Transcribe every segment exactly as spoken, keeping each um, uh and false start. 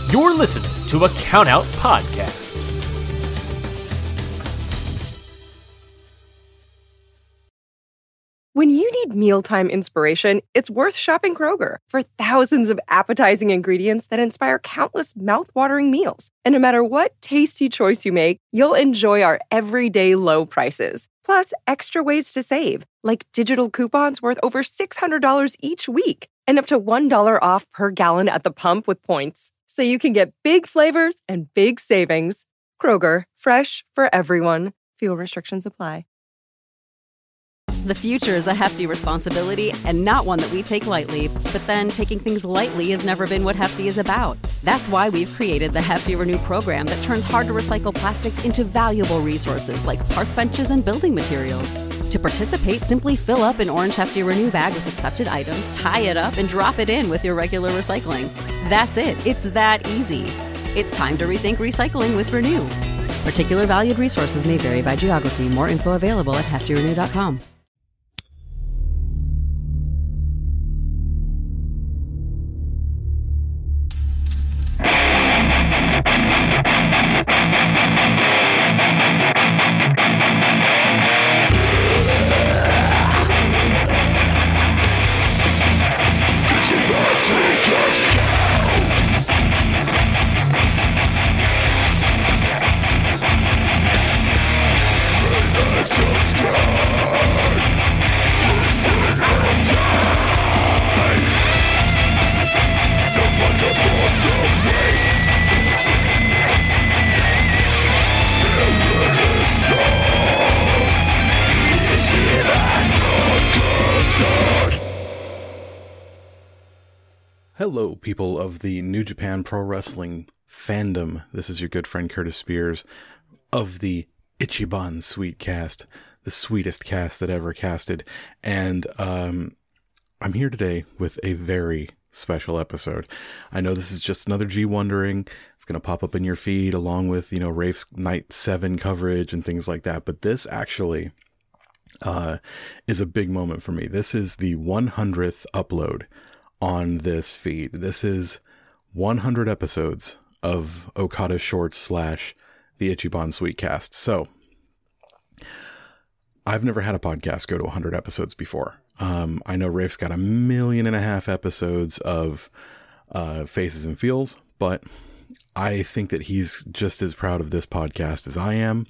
You're listening to a Countout Podcast. When you need mealtime inspiration, it's worth shopping Kroger for thousands of appetizing ingredients that inspire countless mouth-watering meals. And no matter what tasty choice you make, you'll enjoy our everyday low prices. Plus, extra ways to save, like digital coupons worth over six hundred dollars each week and up to one dollar off per gallon at the pump with points. So you can get big flavors and big savings. Kroger, fresh for everyone. Fuel restrictions apply. The future is a hefty responsibility and not one that we take lightly. But then taking things lightly has never been what Hefty is about. That's why we've created the Hefty Renew program that turns hard-to-recycle plastics into valuable resources like park benches and building materials. To participate, simply fill up an orange Hefty Renew bag with accepted items, tie it up, and drop it in with your regular recycling. That's it. It's that easy. It's time to rethink recycling with Renew. Particular valued resources may vary by geography. More info available at hefty renew dot com. Hello, people of the New Japan Pro Wrestling fandom. This is your good friend Curtis Spears of the Ichiban Sweet Cast, the sweetest cast that ever casted. And um, I'm here today with a very special episode. I know this is just another G Wondering. It's going to pop up in your feed along with, you know, Rafe's Night seven coverage and things like that. But this actually uh, is a big moment for me. This is the one hundredth upload on this feed. This is one hundred episodes of Okada Shorts slash the Ichiban Sweetcast. So I've never had a podcast go to one hundred episodes before. Um, I know Rafe's got a million and a half episodes of uh, Faces and Feels, but I think that he's just as proud of this podcast as I am.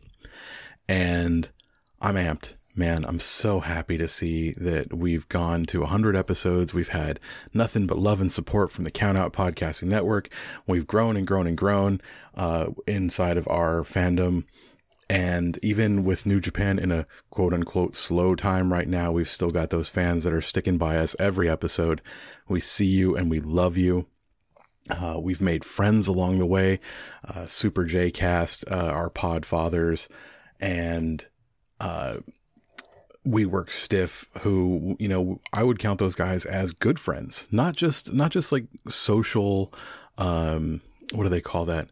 And I'm amped. Man, I'm so happy to see that we've gone to one hundred episodes. We've had nothing but love and support from the Countout Podcasting Network. We've grown and grown and grown uh, inside of our fandom. And even with New Japan in a quote unquote slow time right now, we've still got those fans that are sticking by us every episode. We see you and we love you. Uh, we've made friends along the way. Uh, Super J Cast, uh, our pod fathers, and uh We Work Stiff, who, you know, I would count those guys as good friends, not just, not just like social, um, what do they call that?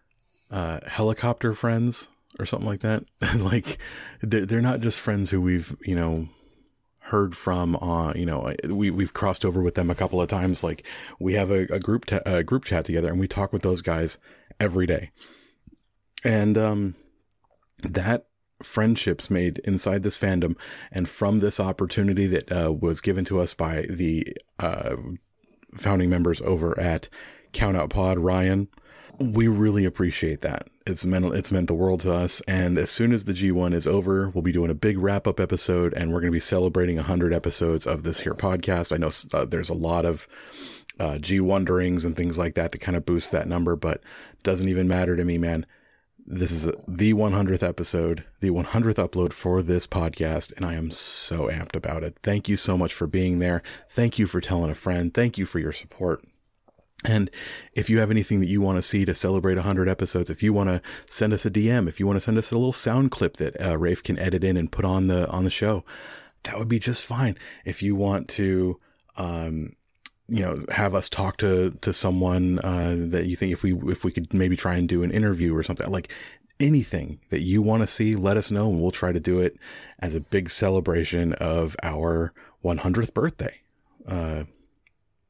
Uh, helicopter friends or something like that. Like they're, they're not just friends who we've, you know, heard from, uh, you know, we, we've crossed over with them a couple of times. Like we have a, a group, ta- a group chat together and we talk with those guys every day. And, um, that, friendships made inside this fandom and from this opportunity that uh, was given to us by the uh, founding members over at Countout Pod, Ryan. We really appreciate that. It's meant, it's meant the world to us. And as soon as the G one is over, we'll be doing a big wrap up episode and we're going to be celebrating one hundred episodes of this here podcast. I know uh, there's a lot of uh, G Wonderings and things like that to kind of boost that number, but it doesn't even matter to me, man. This is the one hundredth episode, the one hundredth upload for this podcast, and I am so amped about it. Thank you so much for being there. Thank you for telling a friend. Thank you for your support. And if you have anything that you want to see to celebrate one hundred episodes, if you want to send us a D M, if you want to send us a little sound clip that uh, Rafe can edit in and put on the on the show, that would be just fine. If you want to, um, you know, have us talk to, to someone, uh, that you think if we, if we could maybe try and do an interview or something, like anything that you want to see, let us know and we'll try to do it as a big celebration of our one hundredth birthday. Uh,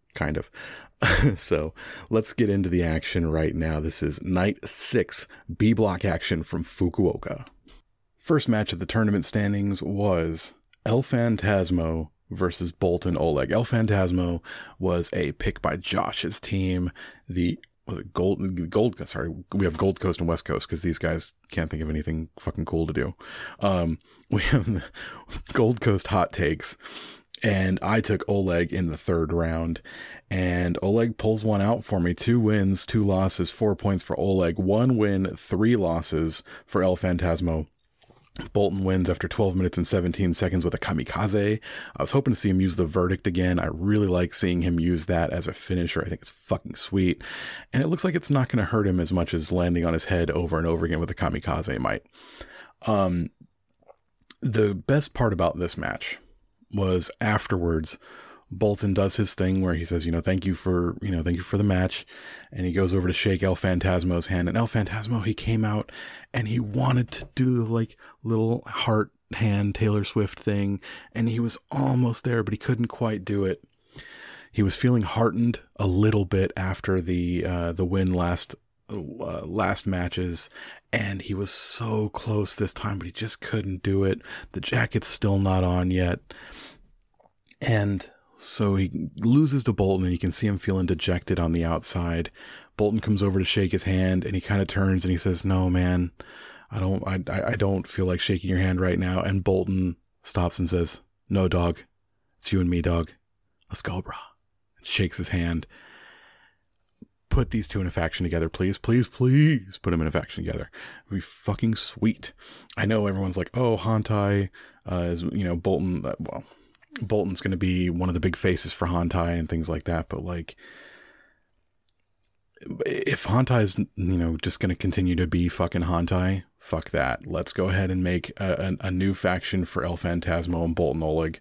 kind of. So let's get into the action right now. This is night six, B block action from Fukuoka. First match of the tournament standings was El Phantasmo versus Boltin Oleg. El Phantasmo was a pick by Josh's team. The was it Gold Gold sorry, we have Gold Coast and West Coast because these guys can't think of anything fucking cool to do. Um, we have the Gold Coast hot takes. And I took Oleg in the third round, and Oleg pulls one out for me. Two wins, two losses, four points for Oleg. One win, three losses for El Phantasmo. Boltin wins after twelve minutes and seventeen seconds with a kamikaze. I was hoping to see him use the verdict again. I really like seeing him use that as a finisher. I think it's fucking sweet. And it looks like it's not going to hurt him as much as landing on his head over and over again with a kamikaze might. Um, the best part about this match was afterwards, Boltin does his thing where he says, you know, thank you for, you know, thank you for the match. And he goes over to shake El Phantasmo's hand, and El Phantasmo, he came out and he wanted to do the like little heart hand Taylor Swift thing. And he was almost there, but he couldn't quite do it. He was feeling heartened a little bit after the, uh, the win last, uh, last matches. And he was so close this time, but he just couldn't do it. The jacket's still not on yet. And so he loses to Boltin, and you can see him feeling dejected on the outside. Boltin comes over to shake his hand, and he kind of turns and he says, no, man, I don't, I, I don't feel like shaking your hand right now. And Boltin stops and says, no, dog, it's you and me, dog. Let's go, brah. And shakes his hand. Put these two in a faction together, please, please, please put them in a faction together. It'd be fucking sweet. I know everyone's like, oh, Hantai, uh, is, you know, Boltin, uh, well, Boltin's going to be one of the big faces for Hantai and things like that. But like, if Hantai is, you know, just going to continue to be fucking Hantai, fuck that. Let's go ahead and make a, a, a new faction for El Phantasmo and Boltin Oleg.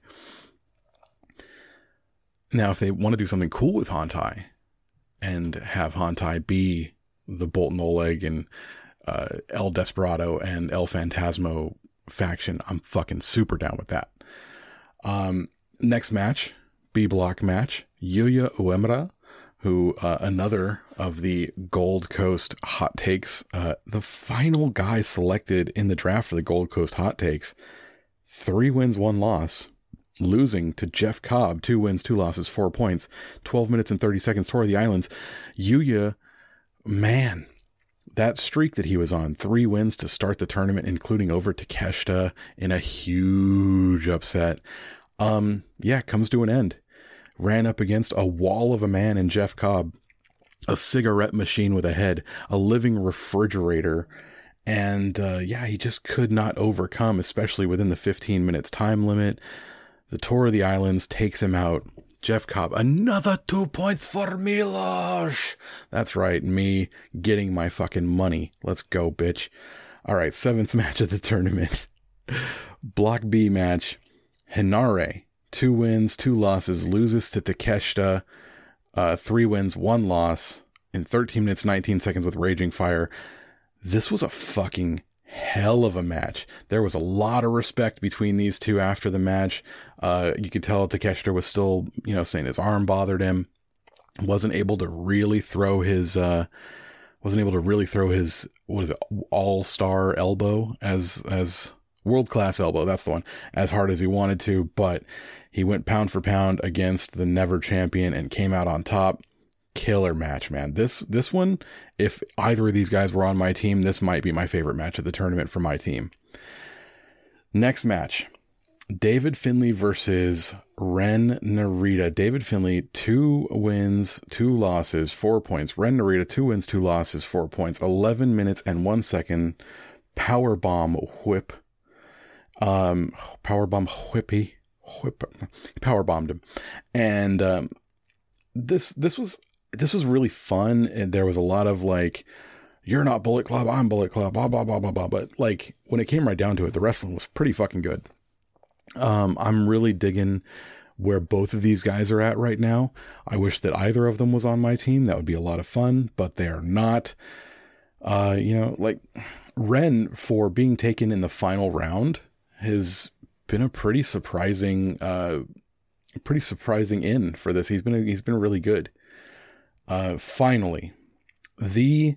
Now, if they want to do something cool with Hantai, and have Hantai be the Boltin Oleg and uh, El Desperado and El Phantasmo faction, I'm fucking super down with that. Um, next match, B block match, Yuya Uemura, who uh, another of the Gold Coast hot takes, uh, the final guy selected in the draft for the Gold Coast hot takes, three wins, one loss. Losing to Jeff Cobb, two wins, two losses, four points, twelve minutes and thirty seconds, Tour of the Islands. Yuya, man, that streak that he was on, three wins to start the tournament, including over Takeshita in a huge upset. Um, yeah, comes to an end. Ran up against a wall of a man in Jeff Cobb, a cigarette machine with a head, a living refrigerator. And, uh, yeah, he just could not overcome, especially within the fifteen minutes time limit. The Tour of the Islands takes him out. Jeff Cobb, another two points for Milosh. That's right, me getting my fucking money. Let's go, bitch. All right, seventh match of the tournament. Block B match. Hinare, two wins, two losses, loses to Takeshita. Uh, three wins, one loss in thirteen minutes, nineteen seconds with Raging Fire. This was a fucking hell of a match. There was a lot of respect between these two after the match. Uh, you could tell Takeshita was still, you know, saying his arm bothered him. Wasn't able to really throw his, uh, wasn't able to really throw his, what is it, all-star elbow as, as world-class elbow. That's the one, as hard as he wanted to, but he went pound for pound against the never champion and came out on top. Killer match, man. This this one, if either of these guys were on my team, this might be my favorite match of the tournament for my team. Next match, David Finlay versus Ren Narita. David Finlay, two wins, two losses, four points. Ren Narita, two wins, two losses, four points. eleven minutes and one second. Power bomb whip. Um, power bomb whippy. Whip. Power bombed him. And um, this this was... This was really fun, and there was a lot of like, you're not Bullet Club, I'm Bullet Club, blah, blah, blah, blah, blah. But like, when it came right down to it, the wrestling was pretty fucking good. Um, I'm really digging where both of these guys are at right now. I wish that either of them was on my team. That would be a lot of fun, but they are not. Uh, you know, like Ren, for being taken in the final round, has been a pretty surprising, uh, pretty surprising in for this. He's been he's been really good. Uh, finally, the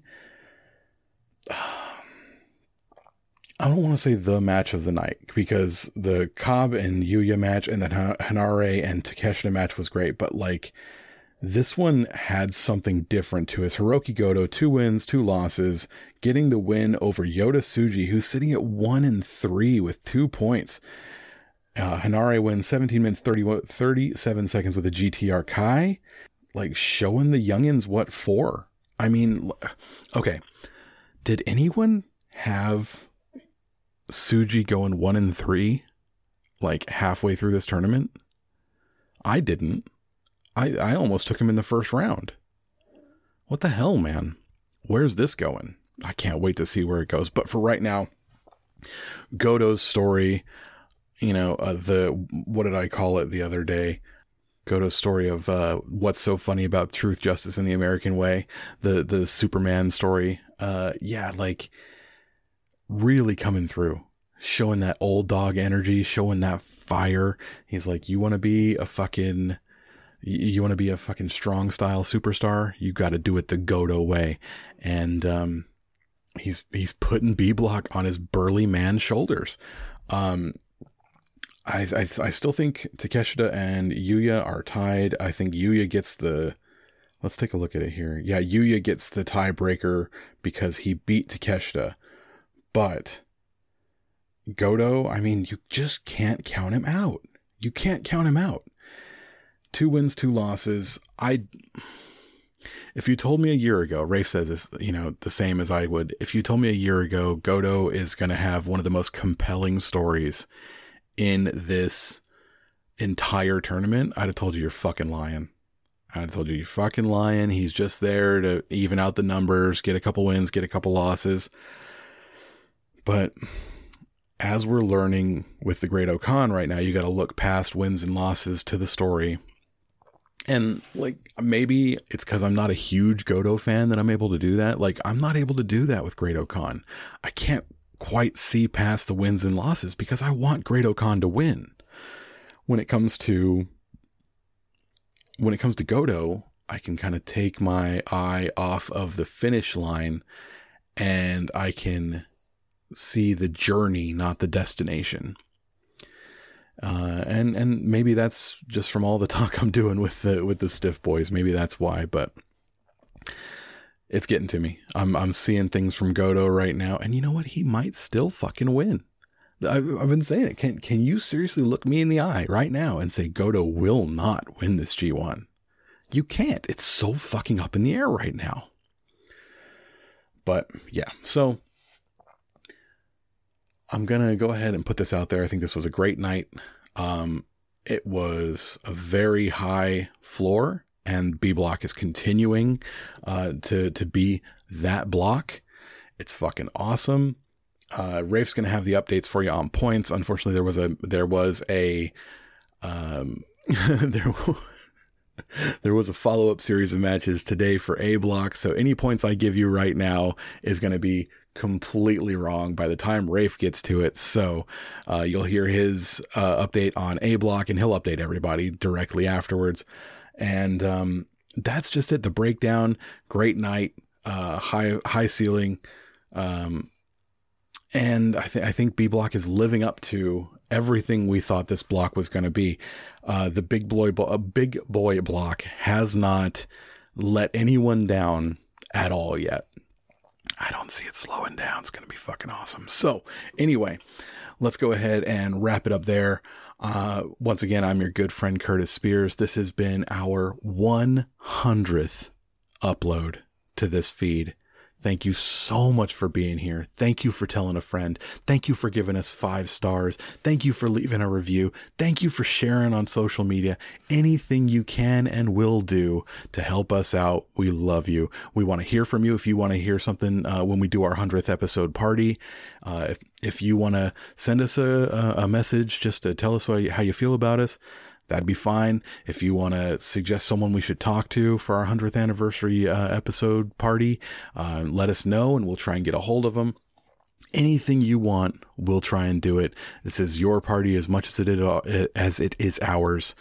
I don't want to say the match of the night, because the Cobb and Yuya match and the Henare and Takeshita match was great, but like this one had something different to it. Hiroki Goto, two wins, two losses, getting the win over Yota Tsuji, who's sitting at one and three with two points. Uh, Henare wins seventeen minutes, thirty, thirty-seven seconds with a G T R Kai, like showing the youngins what for. I mean, okay. Did anyone have Tsuji going one and three, like halfway through this tournament? I didn't. I, I almost took him in the first round. What the hell, man? Where's this going? I can't wait to see where it goes. But for right now, Goto's story, you know, uh, the, what did I call it the other day? Goto's story of uh, what's so funny about truth, justice, and the American way. The, the Superman story. Uh, yeah, like really coming through. Showing that old dog energy, showing that fire. He's like, you want to be a fucking... You want to be a fucking strong style superstar? You got to do it the Goto way. And, um, he's, he's putting B Block on his burly man's shoulders. Um, I, I, I still think Takeshita and Yuya are tied. I think Yuya gets the, let's take a look at it here. Yeah. Yuya gets the tiebreaker because he beat Takeshita, but Goto, I mean, you just can't count him out. You can't count him out. Two wins, two losses. I, if you told me a year ago, Rafe says this, you know, the same as I would. If you told me a year ago, Goto is going to have one of the most compelling stories in this entire tournament, I'd have told you you're fucking lying. I'd have told you you're fucking lying. He's just there to even out the numbers, get a couple wins, get a couple losses. But as we're learning with the Great-O-Khan right now, you got to look past wins and losses to the story. And like, maybe it's because I'm not a huge Goto fan that I'm able to do that. Like, I'm not able to do that with Great-O-Khan. I can't quite see past the wins and losses because I want Great-O-Khan to win. When it comes to, when it comes to Goto, I can kind of take my eye off of the finish line and I can see the journey, not the destination. Uh, and, and maybe that's just from all the talk I'm doing with the, with the stiff boys. Maybe that's why, but it's getting to me. I'm, I'm seeing things from Goto right now. And you know what? He might still fucking win. I've, I've been saying it. Can, can you seriously look me in the eye right now and say Goto will not win this G one? You can't. It's so fucking up in the air right now. But yeah, so I'm going to go ahead and put this out there. I think this was a great night. Um, it was a very high floor, and B Block is continuing uh, to, to be that block. It's fucking awesome. Uh, Rafe's going to have the updates for you on points. Unfortunately, there was a, there was a, um, there, there was a follow-up series of matches today for A Block. So any points I give you right now is going to be completely wrong by the time Rafe gets to it. So uh, you'll hear his uh, update on A Block, and he'll update everybody directly afterwards. And um, that's just it. The breakdown, great night, uh, high high ceiling, um, and I think I think B Block is living up to everything we thought this block was going to be. Uh, the big boy, a big boy block has not let anyone down at all yet. I don't see it slowing down. It's going to be fucking awesome. So anyway, let's go ahead and wrap it up there. Uh, once again, I'm your good friend, Curtis Spears. This has been our one hundredth upload to this feed. Thank you so much for being here. Thank you for telling a friend. Thank you for giving us five stars. Thank you for leaving a review. Thank you for sharing on social media. Anything you can and will do to help us out. We love you. We want to hear from you. If you want to hear something uh, when we do our hundredth episode party, uh, if, if you want to send us a, a message just to tell us what, how you feel about us, that'd be fine. If you want to suggest someone we should talk to for our hundredth anniversary uh, episode party, uh, let us know and we'll try and get a hold of them. Anything you want, we'll try and do it. This is your party as much as it is, as it is ours.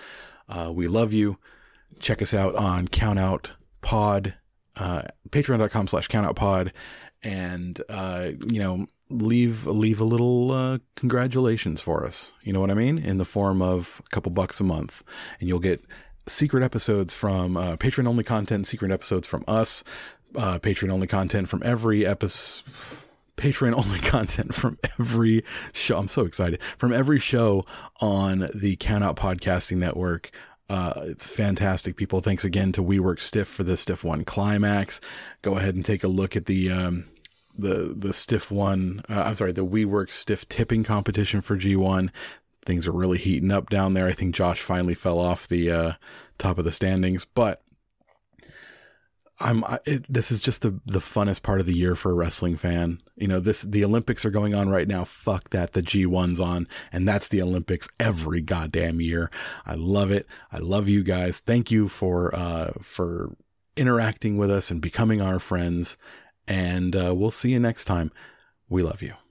Uh, we love you. Check us out on Countout Pod, uh, patreon.com slash Countout Pod. And, uh, you know, leave, leave a little, uh, congratulations for us. You know what I mean? In the form of a couple bucks a month, and you'll get secret episodes from, uh, Patreon only content, secret episodes from us, uh, Patreon only content from every episode, Patreon only content from every show. I'm so excited. From every show on the Countout Podcasting Network. Uh, it's fantastic, people. Thanks again to WeWork Stiff for the Stiff One Climax. Go ahead and take a look at the, um, the, the Stiff One, uh, I'm sorry, the WeWork Stiff tipping competition for G one. Things are really heating up down there. I think Josh finally fell off the, uh, top of the standings, but I'm, I, it, this is just the, the funnest part of the year for a wrestling fan. You know, this, the Olympics are going on right now. Fuck that. The G one's on, and that's the Olympics every goddamn year. I love it. I love you guys. Thank you for, uh, for interacting with us and becoming our friends. And, uh, we'll see you next time. We love you.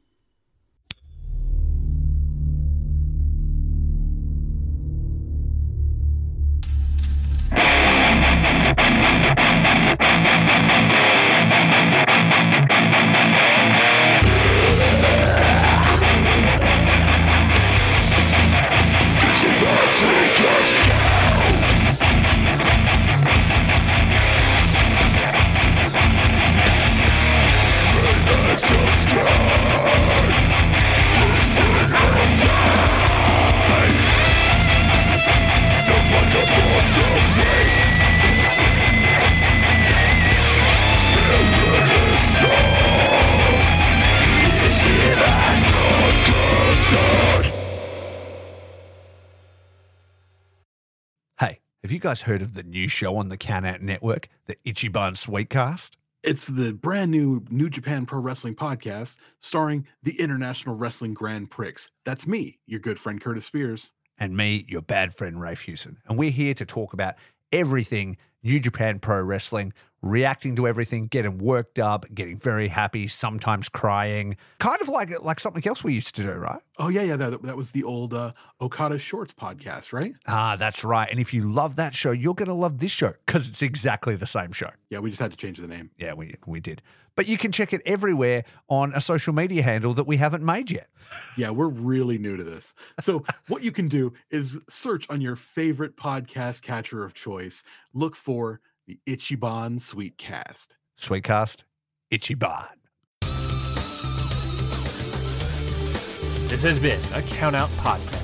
Hey, have you guys heard of the new show on the Countout Network, the Ichiban Sweetcast? It's the brand new New Japan Pro Wrestling podcast starring the International Wrestling Grand Prix. That's me, your good friend Curtis Spears. And me, your bad friend Rafe Hewson. And we're here to talk about everything New Japan Pro Wrestling, reacting to everything, getting worked up, getting very happy, sometimes crying. Kind of like like something else we used to do, right? Oh, yeah, yeah. That, that was the old uh, Okada Shorts podcast, right? Ah, that's right. And if you love that show, you're going to love this show because it's exactly the same show. Yeah, we just had to change the name. Yeah, we we did. But you can check it everywhere on a social media handle that we haven't made yet. Yeah, we're really new to this. So what you can do is search on your favorite podcast catcher of choice. Look for the Ichiban Sweetcast. Sweetcast, Ichiban. This has been a Countout Podcast.